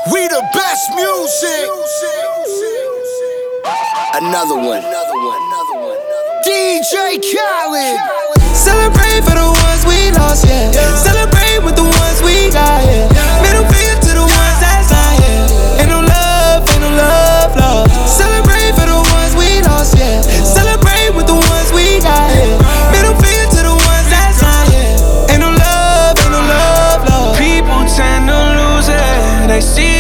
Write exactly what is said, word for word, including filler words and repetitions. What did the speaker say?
We the best music. Another one. D J Khaled. Celebrate for the ones we lost, yeah. Celebrate with the ones we got, yeah. Middle finger to the ones that's not, yeah. Ain't no love, ain't no love, love. Celebrate for the ones we lost, yeah. Celebrate with the ones we got, yeah. Middle finger to the ones that's not, yeah. Ain't no love, ain't no love, love. People tend to lose it. They see